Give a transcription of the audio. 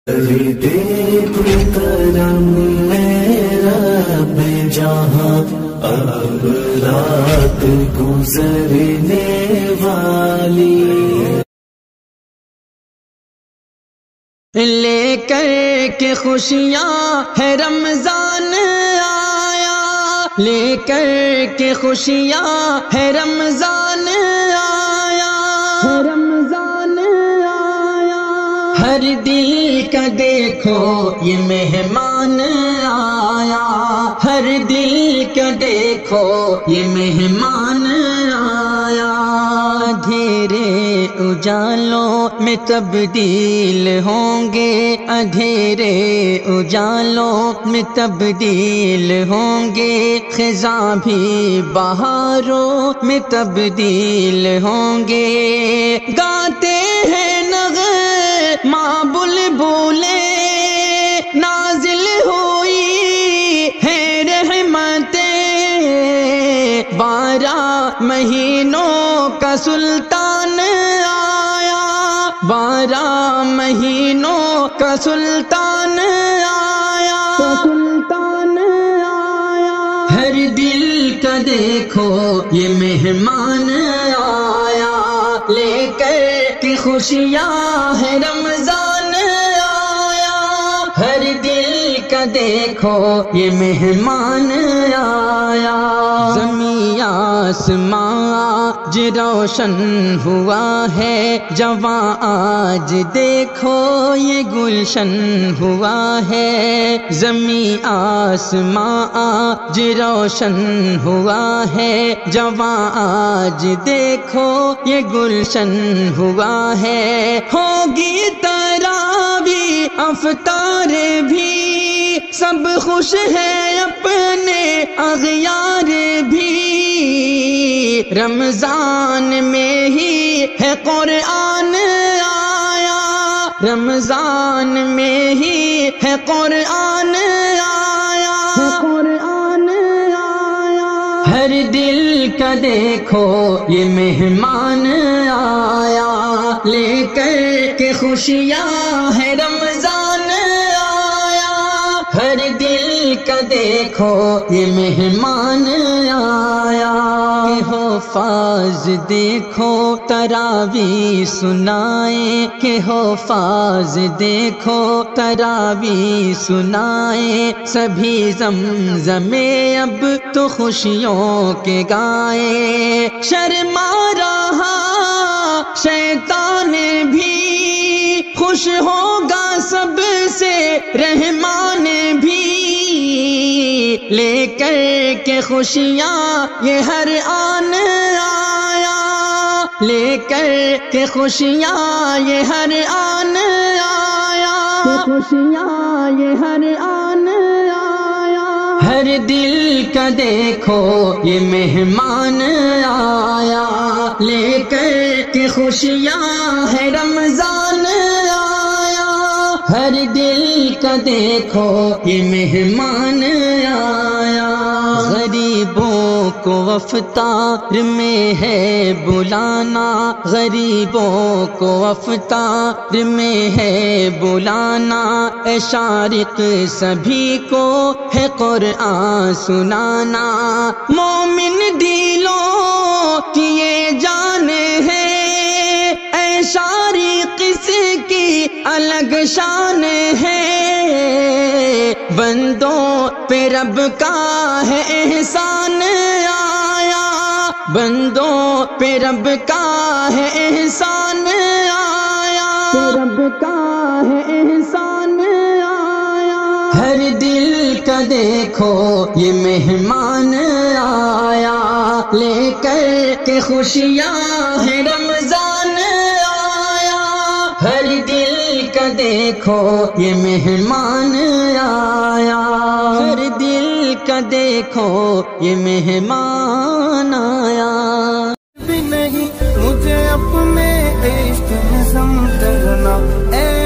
کرم میرا بے جہاں اب رات گزرنے والی لے کر کے خوشیاں ہے رمضان آیا، لے کر کے خوشیاں ہے رمضان آیا، رمضان آیا، ہر دل کا دیکھو یہ مہمان آیا، ہر دل کا دیکھو یہ مہمان آیا، اندھیرے اجالوں میں تبدیل ہوں گے، اندھیرے اجالوں میں تبدیل ہوں گے، خزاں بھی بہاروں میں تبدیل ہوں گے، گاتے ہیں نغمہ بلبلیں، نازل ہوئی ہے رحمتیں، 12 مہینوں کا سلطان آیا، 12 مہینوں کا سلطان آیا، سلطان آیا، ہر دل کا دیکھو یہ مہمان آیا، لے کر کی خوشیاں ہے رمضان آیا، ہر دل کا دیکھو یہ مہمان آیا، زمین آسمان آج روشن ہوا ہے، جواں آج دیکھو یہ گلشن ہوا ہے، زمین آسمان آج روشن ہوا ہے، جواں آج دیکھو یہ گلشن ہوا ہے، ہوگی تراویح افطار بھی، سب خوش ہے اپنے اغیار بھی، رمضان میں ہی ہے قرآن آیا، رمضان میں ہی ہے قرآن آیا، قرآن آیا، ہر دل کا دیکھو یہ مہمان آیا، لے کر کے خوشیاں ہے رمضان آیا، ہر دل کا دیکھو یہ مہمان آیا، کہ حفاظ دیکھو تراویح سنائیں، کہ حفاظ دیکھو تراویح سنائیں، سبھی زمزم اب تو خوشیوں کے گائیں، شرما رہا شیطان بھی، خوش ہوگا سب سے رحمان بھی، لے کر کے خوشیاں یہ ہر آن آیا، لے کر کے خوشیاں یہ ہر آن آیا، خوشیاں یہ ہر آن آیا، ہر دل کا دیکھو یہ مہمان آیا، لے کر کے خوشیاں ہے رمضان آیا، ہر دل کا دیکھو یہ مہمان آیا، غریبوں کو افطار میں ہے بلانا، غریبوں کو افطار میں ہے بلانا، اے شارق سبھی کو ہے قرآن سنانا، مومن دلوں کی یہ جان ہے، اے شارق اس کی الگ شان ہے، بندوں پہ رب کا ہے احسان آیا، بندوں پہ رب کا ہے احسان آیا، رب کا ہے احسان آیا، ہر دل کا دیکھو یہ مہمان آیا، لے کر کے خوشیاں ہے رمضان آیا، ہر دل کا دیکھو یہ مہمان آیا، ہر دل کا دیکھو یہ مہمان آیا، بھی نہیں مجھے اپنے عشق میں سمجھنا، اے